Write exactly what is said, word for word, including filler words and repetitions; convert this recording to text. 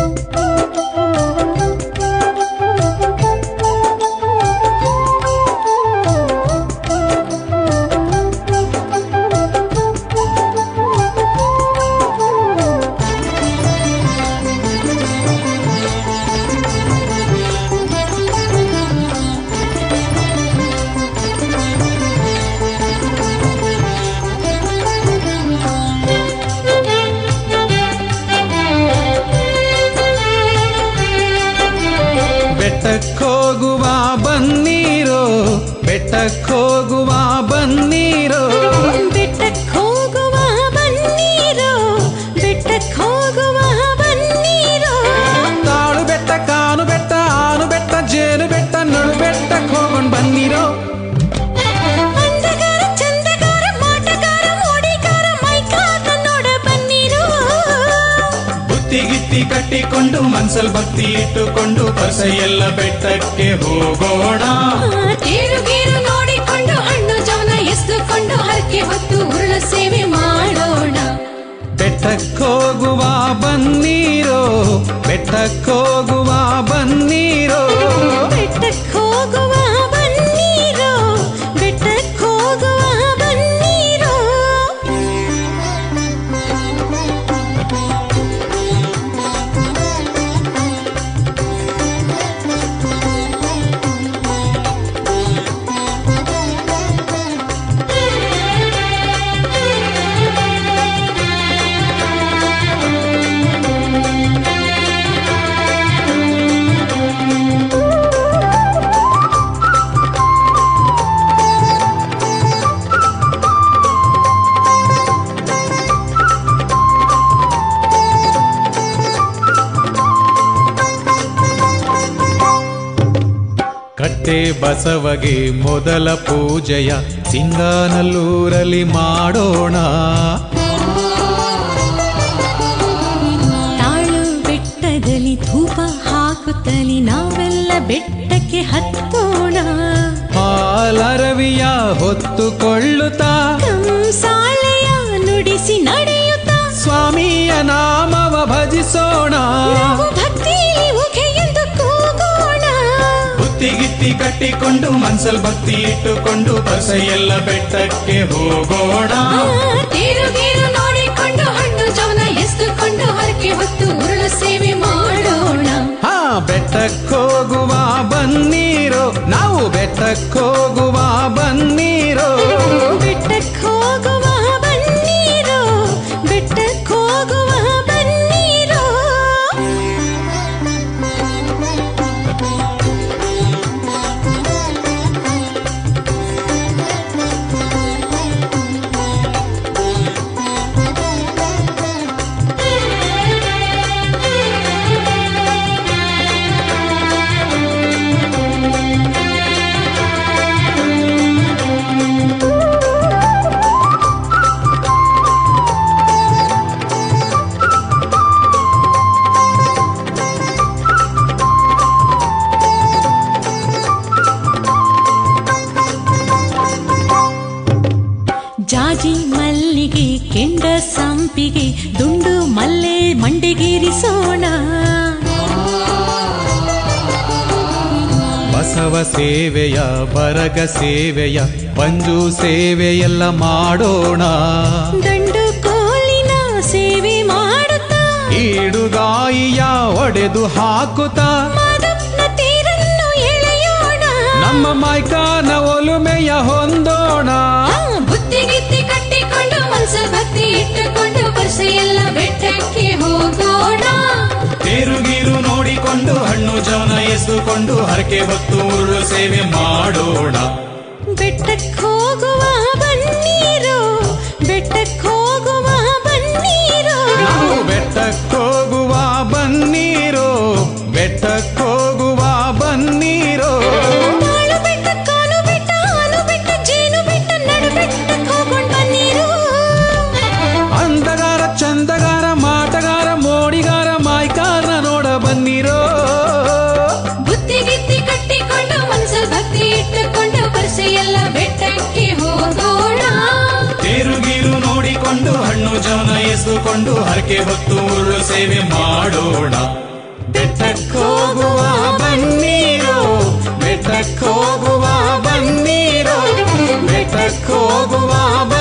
ಬೆಟ್ಟಕ್ಕೋಗುವ ಬನ್ನೀರೋ ಬೆಟ್ಟಕ್ಕೋಗುವ ಬನ್ನೀರೋ ಬೆಟ್ಟಕ್ಕೋಗುವ ಬನ್ನೀರೋ ಬೆಟ್ಟಕ್ಕೋಗುವ ಬನ್ನೀರೋ ತಾಳು ಬೆಟ್ಟ ಕಾನು ಬೆಟ್ಟ ಆನು ಬೆಟ್ಟ ಜೇನು ಬೆಟ್ಟ ನಡು ಬೆಟ್ಟಕ್ಕೆ ಹೋಗೊಂಡ್ ಬನ್ನೀರೋ ಅಂದಗಾರ ಚಂದಗಾರ ಮಾಟಗಾರ ಮೋಡಿಗಾರ ಮೈಕಾತ ನೋಡ ಬನ್ನೀರೋ ಬುತ್ತಿಗಿತ್ತಿ ಕಟ್ಟಿಕೊಂಡು ಮನ್ಸಲ್ ಭಕ್ತಿ ಇಟ್ಟುಕೊಂಡು ಪಸೆಯೆಲ್ಲ ಬೆಟ್ಟಕ್ಕೆ ಹೋಗೋಣ ತೇರು ಗೀರು ನೋಡಿಕೊಂಡು ಹಣ್ಣು ಜವನ ಎಸ್ದುಕೊಂಡು ಹರಕೆ ಹೊತ್ತು ಉರುಳ ಸೇವೆ ಮಾಡೋಣ ಬೆಟ್ಟಕ್ಕೋಗುವ ಬನ್ನೀರೋ ಬೆಟ್ಟಕ್ಕೋಗುವ ಬನ್ನೀರೋ ಬೆಟ್ಟಕ್ಕೋಗುವ ಬನ್ನೀರೋ ಬೆಟ್ಟಕ್ಕೋಗುವ ಬನ್ನೀರೋ ಕಟ್ಟೆ ಬಸವಗೆ ಮೊದಲ ಪೂಜೆಯ ಸಿಂಗಾನಲ್ಲೂರಲ್ಲಿ ಮಾಡೋಣ ತಾಳು ಬೆಟ್ಟದಲ್ಲಿ ಧೂಪ ಹಾಕುತ್ತಲಿ ನಾವೆಲ್ಲ ಬೆಟ್ಟಕ್ಕೆ ಹತ್ತೋಣ ಹಾಲರವಿಯ ಹೊತ್ತುಕೊಳ್ಳುತ್ತಾ ಕಂಸಾಳೆಯ ನುಡಿಸಿ ನಡೆಯುತ್ತಾ ಸ್ವಾಮಿಯ ನಾಮವ ಭಜಿಸೋಣ ನಾವು ಭಕ್ತಿಯಲ್ಲಿ ಉಘೆಯೆಂದು ಕೂಗೋಣ ಬುತ್ತಿಗಿತ್ತಿ ಕಟ್ಟಿಕೊಂಡು ಮನ್ಸಲ್ ಭಕ್ತಿ ಇಟ್ಟುಕೊಂಡು ಪಸೆಯೆಲ್ಲ ಬೆಟ್ಟಕ್ಕೆ ಹೋಗೋಣ ತೇರು ಗೀರು ನೋಡಿಕೊಂಡು ಹಣ್ಣು ಜವನ ಎಸ್ದುಕೊಂಡು ಹರಕೆ ಹೊತ್ತು ಉರುಳ ಸೇವೆ ಮಾಡೋಣ ಹಾ ಬೆಟ್ಟಕ್ಕೋಗುವ ಬನ್ನೀರೋ ನಾವು ಬೆಟ್ಟಕ್ಕೋಗುವ ಬನ್ನೀರೋ ಬೆಟ್ಟಕ್ಕೋಗುವ ಬನ್ನೀರೋ ಬೆಟ್ಟಕ್ಕೋಗುವ ಬನ್ನೀರೋ ಜಾಜಿ ಮಲ್ಲಿಗೆ ಕೆಂಡ ಸಂಪಿಗೆ ದುಂಡು ಮಲ್ಲೆ ಮಂಡೆಗೇರಿಸೋಣ ಬಸವ ಸೇವೆಯ ಬರಗ ಸೇವೆಯ ಪಂಜು ಸೇವೆಯೆಲ್ಲ ಮಾಡೋಣ ದಂಡು ಕೋಲಿನ ಸೇವೆ ಮಾಡುತ್ತಾ ಈಡುಗಾಯಿಯ ಒಡೆದು ಹಾಕುತ್ತಾ ಮಾದಪ್ಪನ ತೇರನ್ನು ಎಳೆಯೋಣ ನಮ್ಮ ಮೈಕಾನ ಒಲುಮೆಯ ಹೊಂದೋಣ ಬುತ್ತಿಗಿತ್ತಿ ಕಟ್ಟಿಕೊಂಡು ಮನಸ್ಸ ಭಕ್ತಿ ಇಟ್ಟುಕೊಂಡು ಪರ್ಸೆಯೆಲ್ಲ ಬೆಟ್ಟಕ್ಕೆ ಹೋಗೋಣ ತೇರುಗೀರು ನೋಡಿಕೊಂಡು ಹಣ್ಣು ಜವನ ಎಸ್ದುಕೊಂಡು ಹರಕೆ ಹೊತ್ತು ಉರುಳು ಸೇವೆ ಮಾಡೋಣ ಬೆಟ್ಟಕ್ಕೆ ಹೋಗುವ ಬನ್ನೀರೋ ಬೆಟ್ಟಕ್ಕೆ ಹೋಗುವ ಬನ್ನೀರೋ ನಾವು ಬೆಟ್ಟಕ್ಕೋಗುವ ಬನ್ನೀರೋ ಬೆಟ್ಟಕ್ಕೋಗುವ ಬನ್ನೀರೋ ತಾಳು ಬೆಟ್ಟ ಕಾನು ಬೆಟ್ಟ ಆನು ಬೆಟ್ಟ ಜೇನು ಬೆಟ್ಟ ನಡು ಬೆಟ್ಟಕ್ಕೆ ಹೋಗೊಂಡ್ ಬನ್ನೀರೋ ಅಂದಗಾರ ಚಂದಗಾರ ಮಾಟಗಾರ ಮೋಡಿಗಾರ ಮಾಯ್ಕಾರ ನೋಡ ಬನ್ನೀರೋ ಬುತ್ತಿಗಿತ್ತಿ ಕಟ್ಟಿಕೊಂಡು ಮನಸ್ಸಲ್ಲಿ ಭಕ್ತಿ ಇಟ್ಟುಕೊಂಡು ಪರ್ಸೆಯೆಲ್ಲ ಬೆಟ್ಟಕ್ಕೆ ಹೋಗೋಣ ತೇರುಗೀರು ನೋಡಿಕೊಂಡು ಹಣ್ಣು ಜವನ ಎಸ್ದುಕೊಂಡು ಹರಕೆ ಹೊತ್ತು ಉರುಳು ಸೇವೆ ಮಾಡೋಣ ಬೆಟ್ಟಕ್ಕೋಗುವ ಬನ್ನೀರೋ ಬೆಟ್ಟಕ್ಕೋಗುವ